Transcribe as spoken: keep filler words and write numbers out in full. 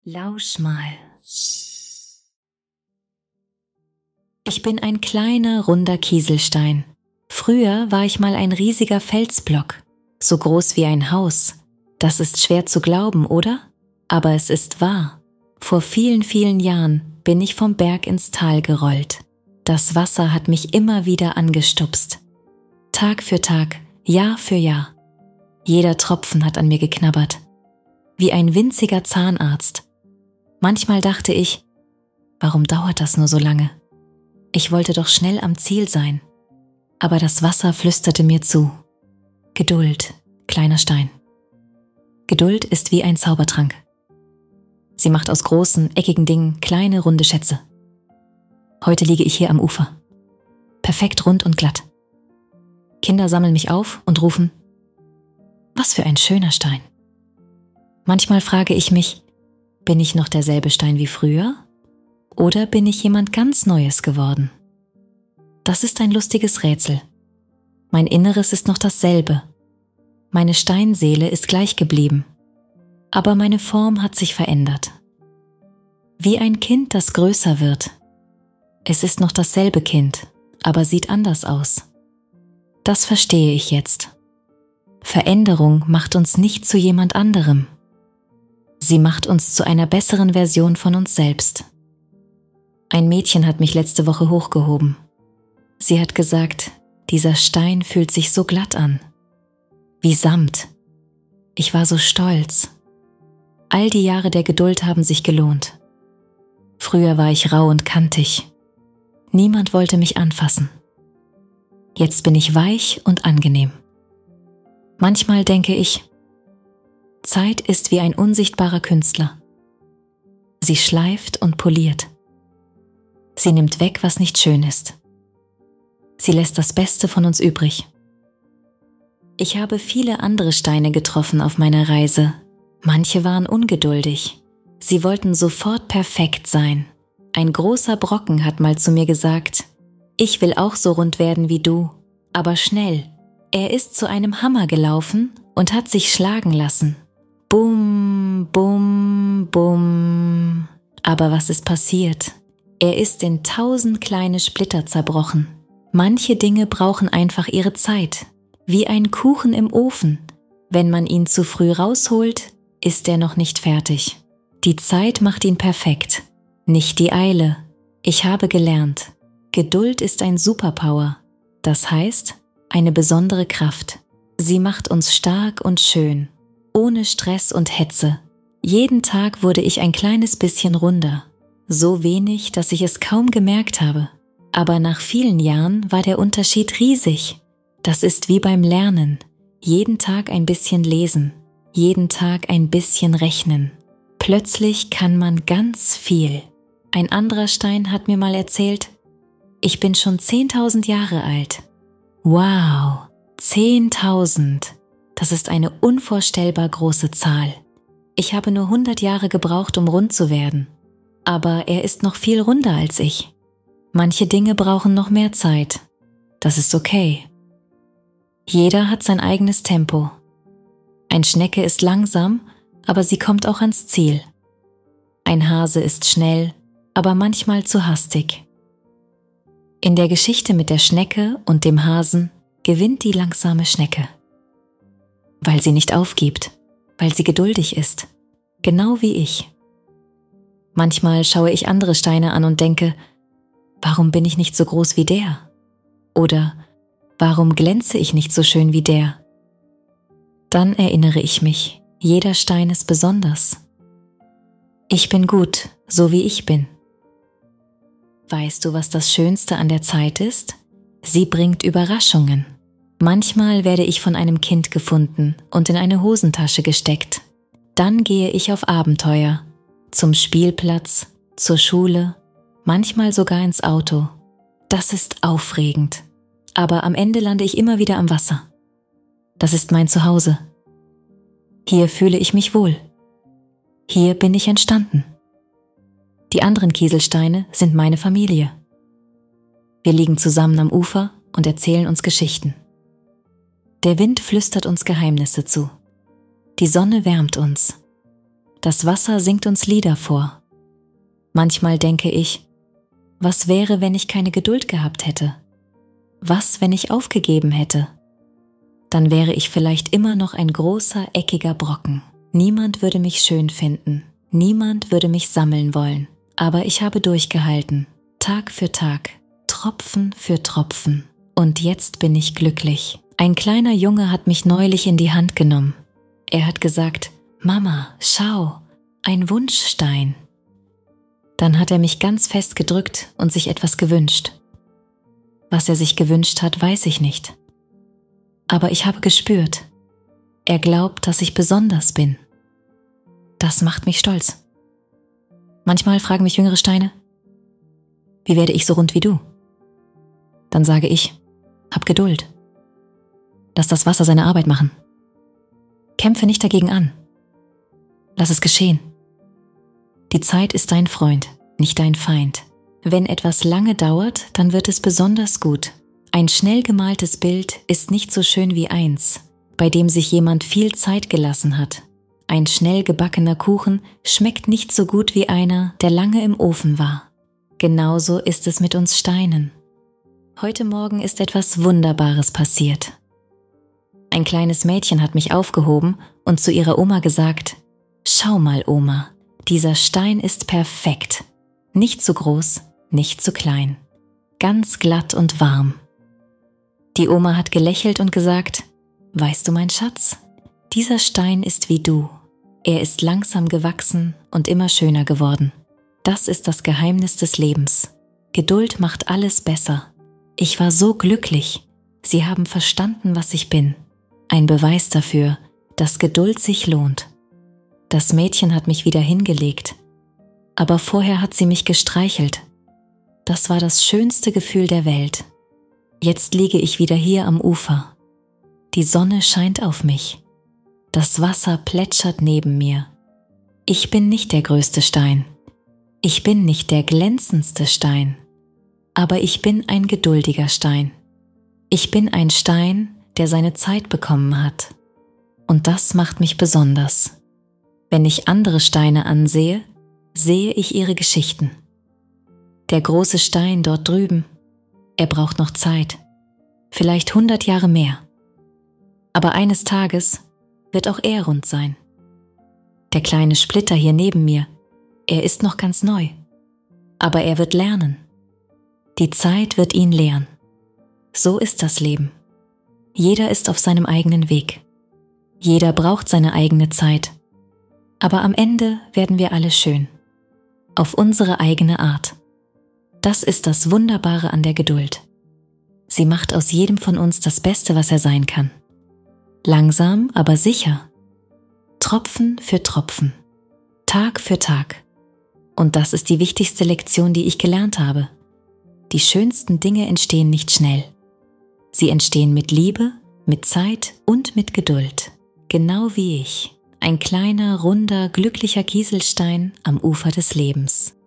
Lausch mal. Ich bin ein kleiner, runder Kieselstein. Früher war ich mal ein riesiger Felsblock, so groß wie ein Haus. Das ist schwer zu glauben, oder? Aber es ist wahr. Vor vielen, vielen Jahren bin ich vom Berg ins Tal gerollt. Das Wasser hat mich immer wieder angestupst. Tag für Tag, Jahr für Jahr. Jeder Tropfen hat an mir geknabbert. Wie ein winziger Zahnarzt. Manchmal dachte ich, warum dauert das nur so lange? Ich wollte doch schnell am Ziel sein. Aber das Wasser flüsterte mir zu. Geduld, kleiner Stein. Geduld ist wie ein Zaubertrank. Sie macht aus großen, eckigen Dingen kleine, runde Schätze. Heute liege ich hier am Ufer. Perfekt rund und glatt. Kinder sammeln mich auf und rufen, was für ein schöner Stein. Manchmal frage ich mich, bin ich noch derselbe Stein wie früher? Oder bin ich jemand ganz Neues geworden? Das ist ein lustiges Rätsel. Mein Inneres ist noch dasselbe. Meine Steinseele ist gleich geblieben. Aber meine Form hat sich verändert. Wie ein Kind, das größer wird. Es ist noch dasselbe Kind, aber sieht anders aus. Das verstehe ich jetzt. Veränderung macht uns nicht zu jemand anderem. Sie macht uns zu einer besseren Version von uns selbst. Ein Mädchen hat mich letzte Woche hochgehoben. Sie hat gesagt, dieser Stein fühlt sich so glatt an. Wie Samt. Ich war so stolz. All die Jahre der Geduld haben sich gelohnt. Früher war ich rau und kantig. Niemand wollte mich anfassen. Jetzt bin ich weich und angenehm. Manchmal denke ich, Zeit ist wie ein unsichtbarer Künstler. Sie schleift und poliert. Sie nimmt weg, was nicht schön ist. Sie lässt das Beste von uns übrig. Ich habe viele andere Steine getroffen auf meiner Reise. Manche waren ungeduldig. Sie wollten sofort perfekt sein. Ein großer Brocken hat mal zu mir gesagt, ich will auch so rund werden wie du, aber schnell. Er ist zu einem Hammer gelaufen und hat sich schlagen lassen. Bum, bum, bum. Aber was ist passiert? Er ist in tausend kleine Splitter zerbrochen. Manche Dinge brauchen einfach ihre Zeit. Wie ein Kuchen im Ofen. Wenn man ihn zu früh rausholt, ist er noch nicht fertig. Die Zeit macht ihn perfekt. Nicht die Eile. Ich habe gelernt, Geduld ist ein Superpower. Das heißt, eine besondere Kraft. Sie macht uns stark und schön. Ohne Stress und Hetze. Jeden Tag wurde ich ein kleines bisschen runder. So wenig, dass ich es kaum gemerkt habe. Aber nach vielen Jahren war der Unterschied riesig. Das ist wie beim Lernen. Jeden Tag ein bisschen lesen. Jeden Tag ein bisschen rechnen. Plötzlich kann man ganz viel. Ein anderer Stein hat mir mal erzählt, ich bin schon zehntausend Jahre alt. Wow, zehntausend. Das ist eine unvorstellbar große Zahl. Ich habe nur hundert Jahre gebraucht, um rund zu werden. Aber er ist noch viel runder als ich. Manche Dinge brauchen noch mehr Zeit. Das ist okay. Jeder hat sein eigenes Tempo. Ein Schnecke ist langsam, aber sie kommt auch ans Ziel. Ein Hase ist schnell, aber manchmal zu hastig. In der Geschichte mit der Schnecke und dem Hasen gewinnt die langsame Schnecke. Weil sie nicht aufgibt, weil sie geduldig ist, genau wie ich. Manchmal schaue ich andere Steine an und denke, warum bin ich nicht so groß wie der? Oder warum glänze ich nicht so schön wie der? Dann erinnere ich mich, jeder Stein ist besonders. Ich bin gut, so wie ich bin. Weißt du, was das Schönste an der Zeit ist? Sie bringt Überraschungen. Manchmal werde ich von einem Kind gefunden und in eine Hosentasche gesteckt. Dann gehe ich auf Abenteuer, zum Spielplatz, zur Schule, manchmal sogar ins Auto. Das ist aufregend, aber am Ende lande ich immer wieder am Wasser. Das ist mein Zuhause. Hier fühle ich mich wohl. Hier bin ich entstanden. Die anderen Kieselsteine sind meine Familie. Wir liegen zusammen am Ufer und erzählen uns Geschichten. Der Wind flüstert uns Geheimnisse zu. Die Sonne wärmt uns. Das Wasser singt uns Lieder vor. Manchmal denke ich, was wäre, wenn ich keine Geduld gehabt hätte? Was, wenn ich aufgegeben hätte? Dann wäre ich vielleicht immer noch ein großer, eckiger Brocken. Niemand würde mich schön finden. Niemand würde mich sammeln wollen. Aber ich habe durchgehalten. Tag für Tag. Tropfen für Tropfen. Und jetzt bin ich glücklich. Ein kleiner Junge hat mich neulich in die Hand genommen. Er hat gesagt, Mama, schau, ein Wunschstein. Dann hat er mich ganz fest gedrückt und sich etwas gewünscht. Was er sich gewünscht hat, weiß ich nicht. Aber ich habe gespürt, er glaubt, dass ich besonders bin. Das macht mich stolz. Manchmal fragen mich jüngere Steine, wie werde ich so rund wie du? Dann sage ich, hab Geduld. Lass das Wasser seine Arbeit machen. Kämpfe nicht dagegen an. Lass es geschehen. Die Zeit ist dein Freund, nicht dein Feind. Wenn etwas lange dauert, dann wird es besonders gut. Ein schnell gemaltes Bild ist nicht so schön wie eins, bei dem sich jemand viel Zeit gelassen hat. Ein schnell gebackener Kuchen schmeckt nicht so gut wie einer, der lange im Ofen war. Genauso ist es mit uns Steinen. Heute Morgen ist etwas Wunderbares passiert. Ein kleines Mädchen hat mich aufgehoben und zu ihrer Oma gesagt, schau mal, Oma, dieser Stein ist perfekt. Nicht zu groß, nicht zu klein. Ganz glatt und warm. Die Oma hat gelächelt und gesagt, weißt du, mein Schatz, dieser Stein ist wie du. Er ist langsam gewachsen und immer schöner geworden. Das ist das Geheimnis des Lebens. Geduld macht alles besser. Ich war so glücklich. Sie haben verstanden, was ich bin. Ein Beweis dafür, dass Geduld sich lohnt. Das Mädchen hat mich wieder hingelegt, aber vorher hat sie mich gestreichelt. Das war das schönste Gefühl der Welt. Jetzt liege ich wieder hier am Ufer. Die Sonne scheint auf mich. Das Wasser plätschert neben mir. Ich bin nicht der größte Stein. Ich bin nicht der glänzendste Stein. Aber ich bin ein geduldiger Stein. Ich bin ein Stein, der seine Zeit bekommen hat. Und das macht mich besonders. Wenn ich andere Steine ansehe, sehe ich ihre Geschichten. Der große Stein dort drüben, er braucht noch Zeit, vielleicht hundert Jahre mehr. Aber eines Tages wird auch er rund sein. Der kleine Splitter hier neben mir, er ist noch ganz neu, aber er wird lernen. Die Zeit wird ihn lehren. So ist das Leben. Jeder ist auf seinem eigenen Weg. Jeder braucht seine eigene Zeit. Aber am Ende werden wir alle schön. Auf unsere eigene Art. Das ist das Wunderbare an der Geduld. Sie macht aus jedem von uns das Beste, was er sein kann. Langsam, aber sicher. Tropfen für Tropfen. Tag für Tag. Und das ist die wichtigste Lektion, die ich gelernt habe. Die schönsten Dinge entstehen nicht schnell. Sie entstehen mit Liebe, mit Zeit und mit Geduld. Genau wie ich. Ein kleiner, runder, glücklicher Kieselstein am Ufer des Lebens.